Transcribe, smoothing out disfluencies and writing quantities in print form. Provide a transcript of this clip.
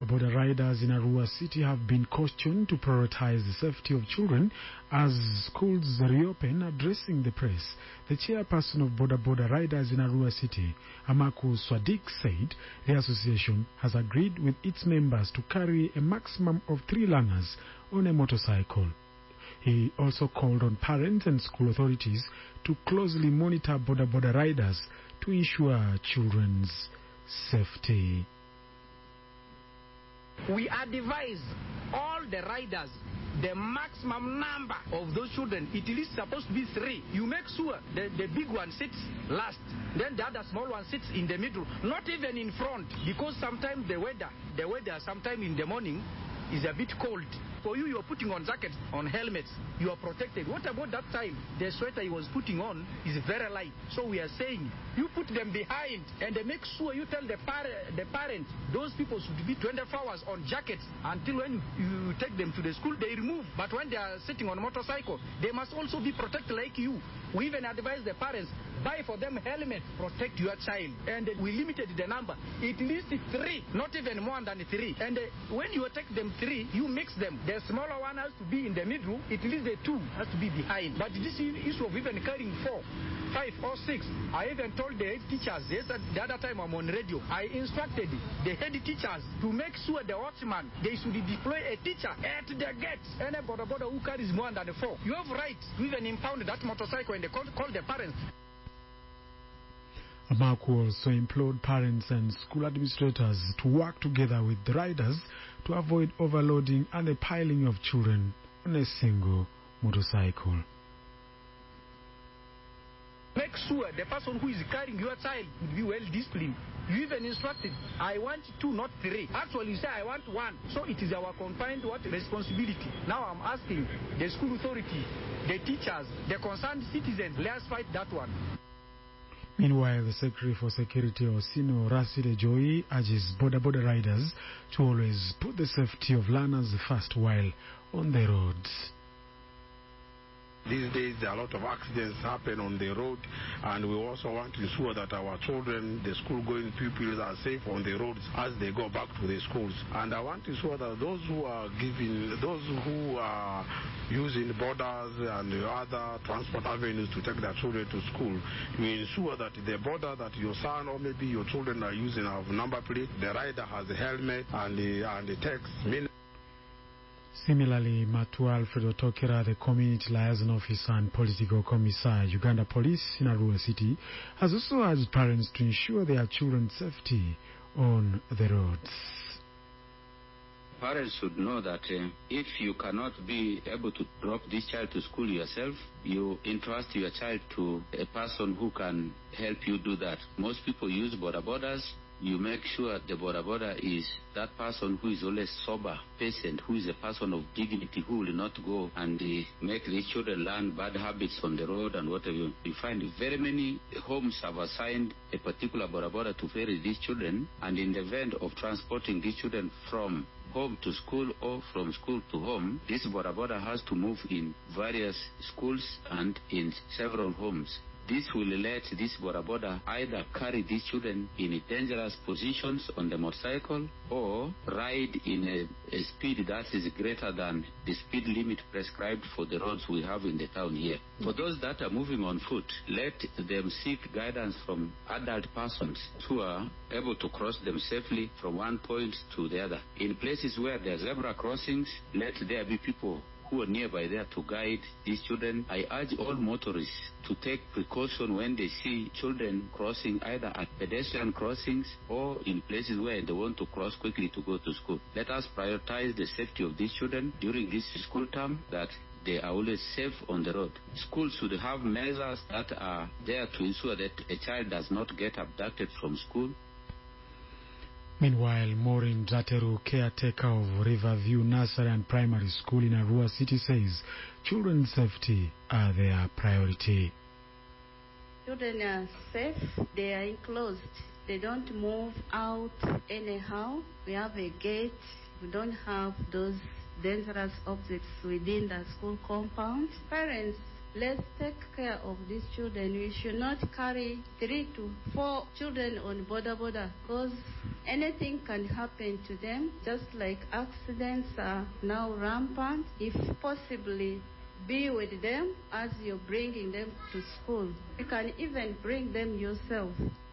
Boda riders in Arua City have been cautioned to prioritize the safety of children as schools reopen. Addressing the press, the chairperson of Boda riders in Arua City, Amaku Swadik, said the association has agreed with its members to carry a maximum of 3 learners on a motorcycle. He also called on parents and school authorities to closely monitor Boda riders to ensure children's safety. We advise all the riders the maximum number of those children. It is supposed to be 3. You make sure the big one sits last, then the other small one sits in the middle, not even in front, because sometimes the weather sometime in the morning is a bit cold. For you, are putting on jackets, on helmets, you are protected. What about that time? The sweater he was putting on is very light. So we are saying, you put them behind and make sure you tell the parent, those people should be 24 hours on jackets until when you take them to the school, they remove. But when they are sitting on a motorcycle, they must also be protected like you. We even advise the parents, buy for them helmet, protect your child. And we limited the number. At least 3, not even more than 3. And when you take them 3, you mix them. The smaller one has to be in the middle, at least the 2 has to be behind. But this issue of even carrying 4, 5 or 6, I even told the head teachers, yes, the other time I'm on radio, I instructed the head teachers to make sure the watchman, they should deploy a teacher at the gate. Any border who carries more than 4, you have right to even impound that motorcycle and they call the parents. Amaku also implored parents and school administrators to work together with the riders to avoid overloading and the piling of children on a single motorcycle. Make sure the person who is carrying your child will be well disciplined. You even instructed, I want 2, not 3. Actually, you say, I want 1. So it is our confined responsibility. Now I'm asking the school authority, the teachers, the concerned citizens, let's fight that one. Meanwhile, the Secretary for Security, Osino Rasile Joy, urges Boda riders to always put the safety of learners first while on the roads. These days, there are a lot of accidents happen on the road, and we also want to ensure that our children, the school-going pupils, are safe on the roads as they go back to the schools. And I want to ensure that those who are using borders and other transport avenues to take their children to school, we ensure that the border that your son or maybe your children are using have number plate, the rider has a helmet and the text. Similarly, Matua Alfredo Tokera, the Community Liaison Officer and Political Commissar, Uganda Police in Arua City, has also urged parents to ensure their children's safety on the roads. Parents should know that if you cannot be able to drop this child to school yourself, you entrust your child to a person who can help you do that. Most people use borders. You make sure the border is that person who is always sober, patient, who is a person of dignity, who will not go and make these children learn bad habits on the road and whatever. You find very many homes have assigned a particular border to ferry these children, and in the event of transporting these children from home to school or from school to home, this border has to move in various schools and in several homes. This will let this border either carry these children in dangerous positions on the motorcycle or ride in a speed that is greater than the speed limit prescribed for the roads we have in the town here. For those that are moving on foot, let them seek guidance from adult persons who are able to cross them safely from one point to the other. In places where there are zebra crossings, let there be people who are nearby there to guide these children. I urge all motorists to take precaution when they see children crossing either at pedestrian crossings or in places where they want to cross quickly to go to school. Let us prioritize the safety of these children during this school term, that they are always safe on the road. Schools should have measures that are there to ensure that a child does not get abducted from school. Meanwhile, Maureen Zateru, caretaker of Riverview Nursery and Primary School in Arua City, says children's safety are their priority. Children are safe, they are enclosed, they don't move out anyhow. We have a gate, we don't have those dangerous objects within the school compound. Parents, let's take care of these children. We should not carry 3 to 4 children on border because anything can happen to them, just like accidents are now rampant. If possibly, be with them as you're bringing them to school. You can even bring them yourself.